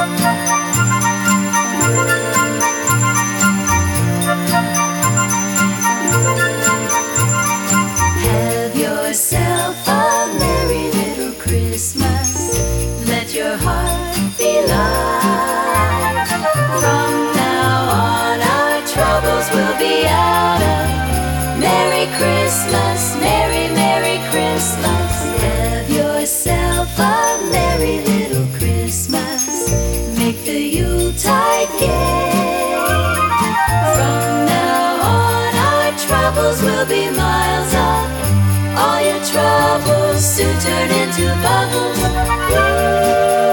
Have yourself a merry little Christmas. Let your heart be light. From now on, our troubles will be out of. Merry Christmas, Merry, Merry Christmas. Have yourself a merry little Christmas. Make the Yuletide gay. From now on, our troubles will be miles off. All your troubles soon turn into bubbles.